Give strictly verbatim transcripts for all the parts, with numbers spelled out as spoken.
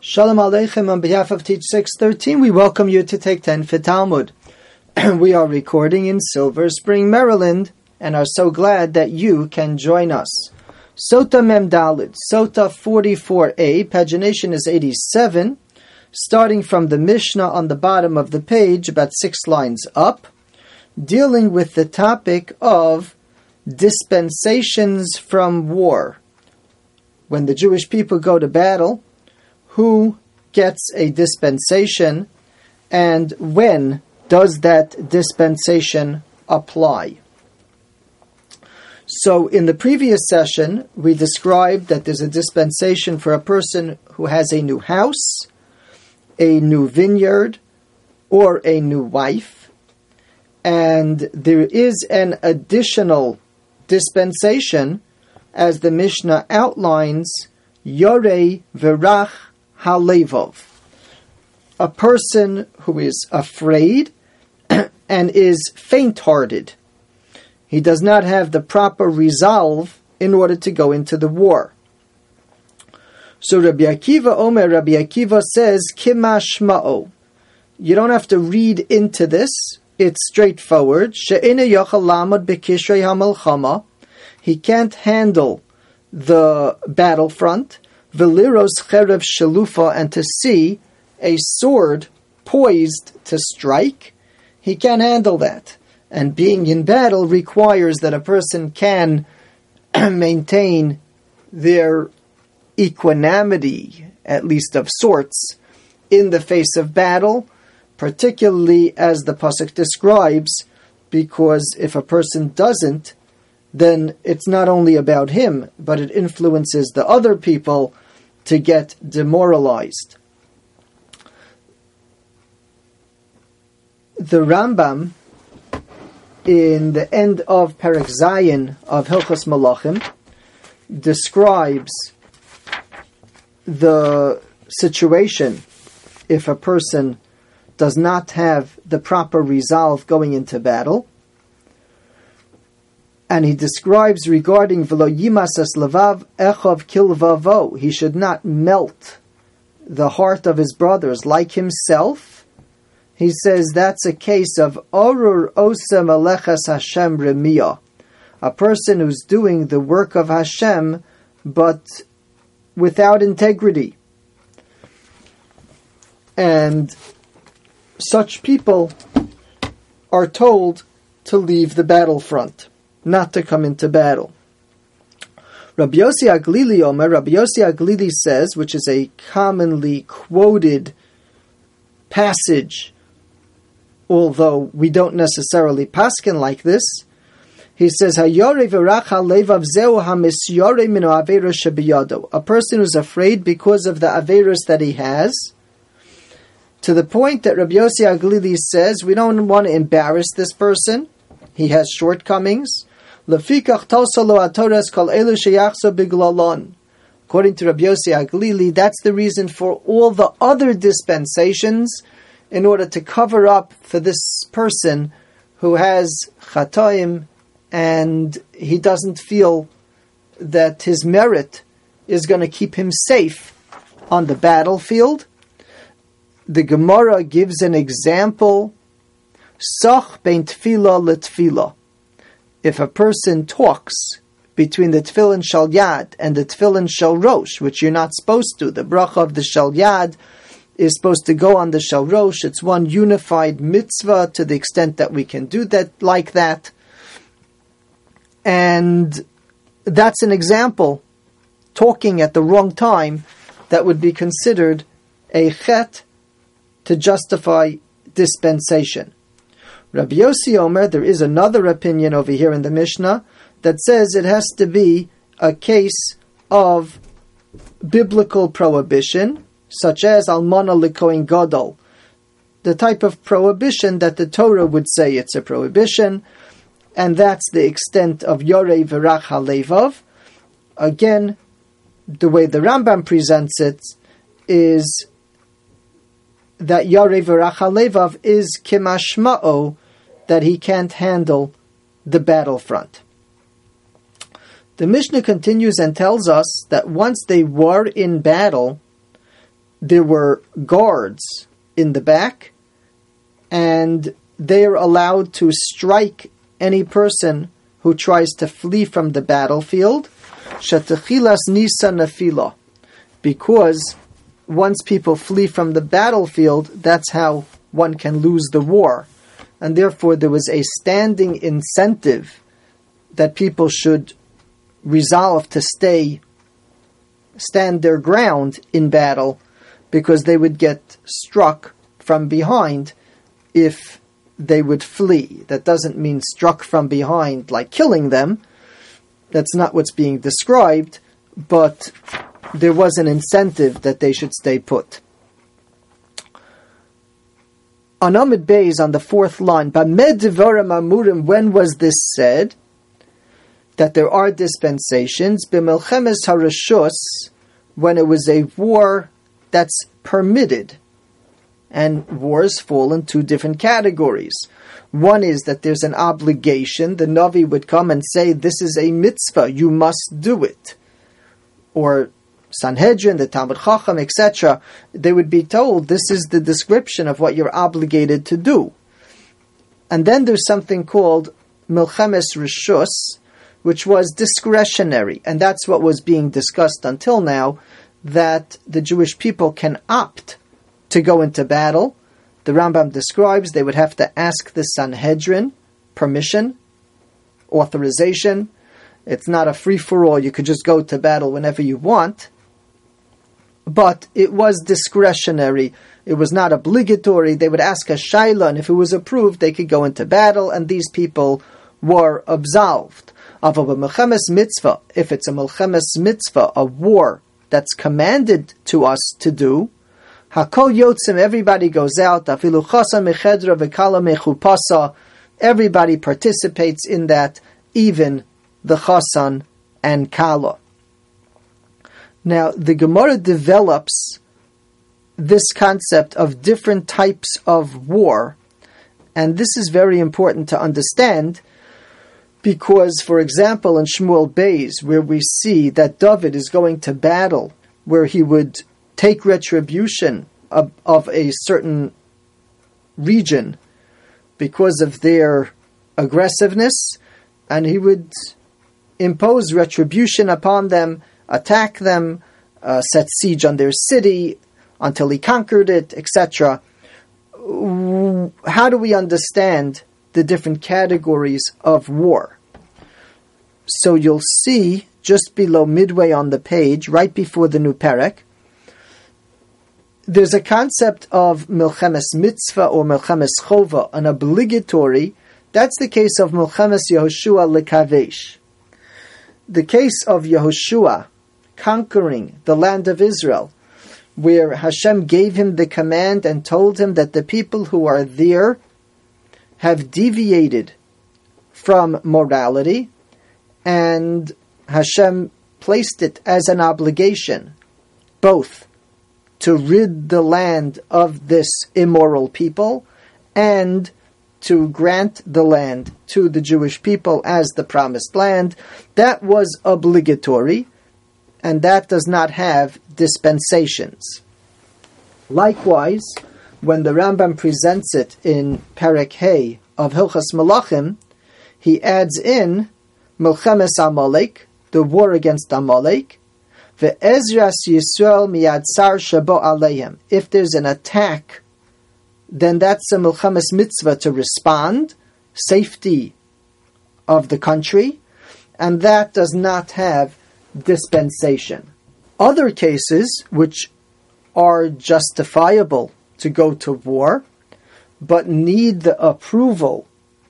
Shalom Aleichem. On behalf of Teach six thirteen, we welcome you to Take ten for Talmud. We are recording in Silver Spring, Maryland, and are so glad that you can join us. Sota Mem Daled, Sota forty-four a, pagination is eighty-seven, starting from the Mishnah on the bottom of the page, about six lines up, dealing with the topic of dispensations from war. When the Jewish people go to battle, who gets a dispensation, and when does that dispensation apply? So in the previous session, we described that there's a dispensation for a person who has a new house, a new vineyard, or a new wife, and there is an additional dispensation, as the Mishnah outlines, Yorei Verach Halevov, a person who is afraid and is faint-hearted. He does not have the proper resolve in order to go into the war. So Rabbi Akiva Omer, Rabbi Akiva says, Kimashma'o. You don't have to read into this. It's straightforward. She'ena yochel lamod bekishrei hamalchama. He can't handle the battlefront. Veliros cherev shalufa, and to see a sword poised to strike. He can't handle that. And being in battle requires that a person can maintain their equanimity, at least of sorts, in the face of battle, particularly as the pasuk describes, because if a person doesn't, then it's not only about him, but it influences the other people to get demoralized. The Rambam, in the end of Perek Zayin of Hilchos Malachim, describes the situation if a person does not have the proper resolve going into battle. And he describes regarding V'lo yimasas levav echov kilvavo, he should not melt the heart of his brothers like himself. He says that's a case of orur osem alechas Hashem remiyah, a person who's doing the work of Hashem but without integrity. And such people are told to leave the battlefront, not to come into battle. Rabbi Yossi Aglili Omer, Rabbi Yossi Aglili says, which is a commonly quoted passage, although we don't necessarily paskin like this, he says, Hayore v'rach halevav zeu hamisyore mino averos shebiyado, a person who's afraid because of the averos that he has, to the point that Rabbi Yossi Aglili says, we don't want to embarrass this person, he has shortcomings. Lefikach tosalo atores kol elu sheyachso biglalon. According to Rabbi Yossi Aglili, that's the reason for all the other dispensations, in order to cover up for this person who has chatoim and he doesn't feel that his merit is going to keep him safe on the battlefield. The Gemara gives an example. Sach bein tefillah letefillah. If a person talks between the tefillin shal yad and the tefillin shal rosh, which you're not supposed to, the bracha of the shal yad is supposed to go on the shal rosh. It's one unified mitzvah to the extent that we can do that like that. And that's an example, talking at the wrong time, that would be considered a chet to justify dispensation. Rabbi Yossi Omer, there is another opinion over here in the Mishnah that says it has to be a case of biblical prohibition, such as almana l'kohen gadol, the type of prohibition that the Torah would say it's a prohibition, and that's the extent of yorei v'rach halevav. Again, the way the Rambam presents it is that yorei v'rach halevav is kimashma'o, that he can't handle the battlefront. The Mishnah continues and tells us that once they were in battle, there were guards in the back, and they are allowed to strike any person who tries to flee from the battlefield, Shatachilas Nisa Nafila, because once people flee from the battlefield, that's how one can lose the war. And therefore there was a standing incentive that people should resolve to stay, stand their ground in battle, because they would get struck from behind if they would flee. That doesn't mean struck from behind like killing them. That's not what's being described, but there was an incentive that they should stay put. On Amud Beis, on the fourth line, Bamed Devarim Amurim, when was this said? That there are dispensations, B'melchemes Harashus, when it was a war that's permitted. And wars fall in two different categories. One is that there's an obligation. The Navi would come and say, this is a mitzvah, you must do it. Or Sanhedrin, the Talmud Chacham, et cetera, they would be told, this is the description of what you're obligated to do. And then there's something called Milchemes Rishus, which was discretionary. And that's what was being discussed until now, that the Jewish people can opt to go into battle. The Rambam describes they would have to ask the Sanhedrin permission, authorization. It's not a free-for-all. You could just go to battle whenever you want. But it was discretionary. It was not obligatory. They would ask a shayla, and if it was approved, they could go into battle, and these people were absolved. Of a melchemes mitzvah, if it's a melchemes mitzvah, a war that's commanded to us to do, hakol yotzim, everybody goes out, afilu chasa mechedra v'kala mechupasa, everybody participates in that, even the chasan and kala. Now, the Gemara develops this concept of different types of war, and this is very important to understand, because, for example, in Shmuel Beis, where we see that David is going to battle, where he would take retribution of, of a certain region because of their aggressiveness, and he would impose retribution upon them, attack them, uh, set siege on their city until he conquered it, et cetera. How do we understand the different categories of war? So you'll see just below, midway on the page, right before the new perek, there's a concept of Milchemes Mitzvah or Milchemes Chova, an obligatory. That's the case of Milchemes Yehoshua Lekavesh. The case of Yehoshua conquering the land of Israel, where Hashem gave him the command and told him that the people who are there have deviated from morality, and Hashem placed it as an obligation, both to rid the land of this immoral people and to grant the land to the Jewish people as the promised land. That was obligatory, and that does not have dispensations. Likewise, when the Rambam presents it in Perek Hey of Hilchas Malachim, he adds in Milchemes Amalek, the war against Amalek, ve'ezras Yisrael miyad tsar shabo aleihem. If there's an attack, then that's a Milchemes mitzvah to respond, safety of the country, and that does not have dispensation. Other cases which are justifiable to go to war, but need the approval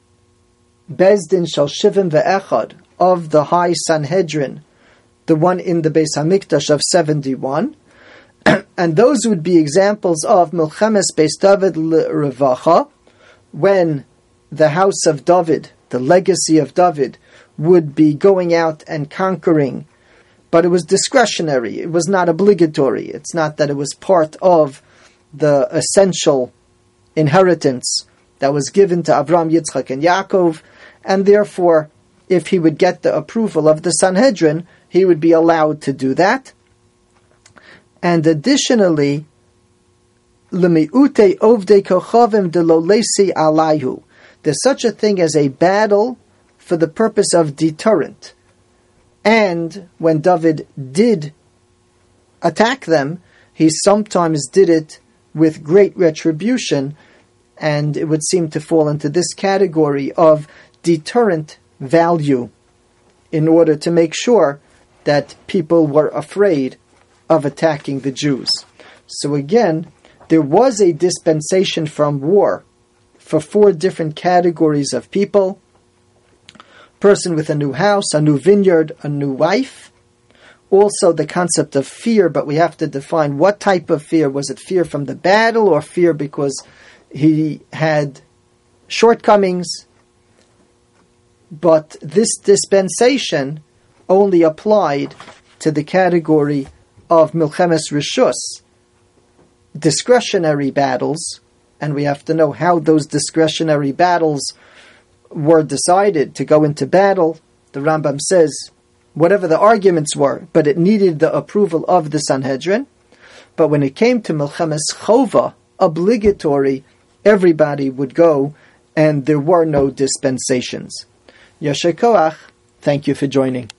Bezdin Shal Shivim Ve'echad of the High Sanhedrin, the one in the Beis Hamikdash of seventy-one, and those would be examples of Milchemes Beis David L'Revacha, when the house of David, the legacy of David, would be going out and conquering, but it was discretionary, it was not obligatory, it's not that it was part of the essential inheritance that was given to Avraham, Yitzchak, and Yaakov, and therefore, if he would get the approval of the Sanhedrin, he would be allowed to do that. And additionally, Lemiute ovdei kochavim delolesi alayhu. There's such a thing as a battle for the purpose of deterrent. And when David did attack them, he sometimes did it with great retribution, and it would seem to fall into this category of deterrent value in order to make sure that people were afraid of attacking the Jews. So again, there was a dispensation from war for four different categories of people: person with a new house, a new vineyard, a new wife. Also the concept of fear, but we have to define what type of fear. Was it fear from the battle or fear because he had shortcomings? But this dispensation only applied to the category of Milchemes Rishus, discretionary battles, and we have to know how those discretionary battles were decided to go into battle. The Rambam says, whatever the arguments were, but it needed the approval of the Sanhedrin. But when it came to Milchemes Chova, obligatory, everybody would go, and there were no dispensations. Yasher Koach, thank you for joining.